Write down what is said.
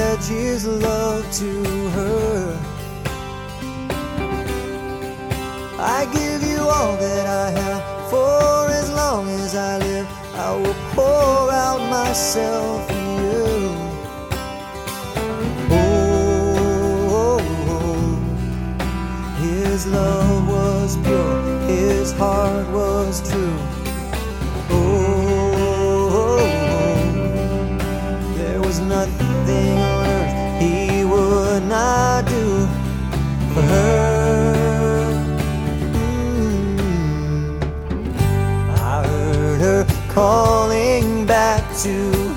pledge his love to her. I give you all that I have, for as long as I live, I will pour out myself for you. Oh, his love was pure, his heart was true. Oh, there was nothing on earth he would not do for her. I heard her calling back to